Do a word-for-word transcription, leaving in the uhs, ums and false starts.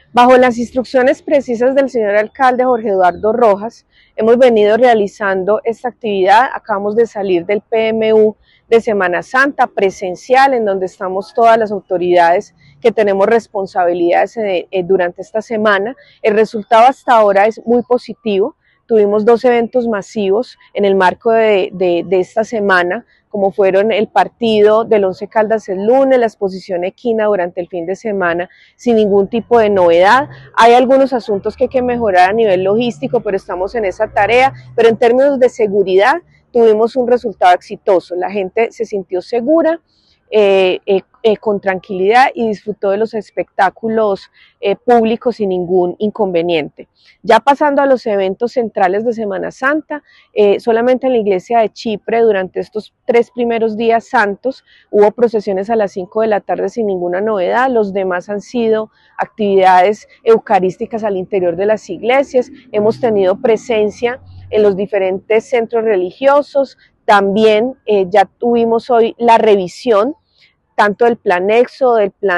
Bajo las instrucciones precisas del señor alcalde Jorge Eduardo Rojas, hemos venido realizando esta actividad. Acabamos de salir del P M U de Semana Santa presencial, en donde estamos todas las autoridades que tenemos responsabilidades eh, eh, durante esta semana. El resultado hasta ahora es muy positivo. Tuvimos dos eventos masivos en el marco de, de, de esta semana, como fueron el partido del Once Caldas el lunes, la exposición equina durante el fin de semana, sin ningún tipo de novedad. Hay algunos asuntos que hay que mejorar a nivel logístico, pero estamos en esa tarea. Pero en términos de seguridad, tuvimos un resultado exitoso. La gente se sintió segura, eh, eh, eh, con tranquilidad, y disfrutó de los espectáculos eh, públicos sin ningún inconveniente. Ya pasando a los eventos centrales de Semana Santa, eh, solamente en la iglesia de Chipre durante estos tres primeros días santos hubo procesiones a las cinco de la tarde sin ninguna novedad. Los demás han sido actividades eucarísticas al interior de las iglesias. Hemos tenido presencia en los diferentes centros religiosos. También eh, ya tuvimos hoy la revisión tanto del plan EXO, del plan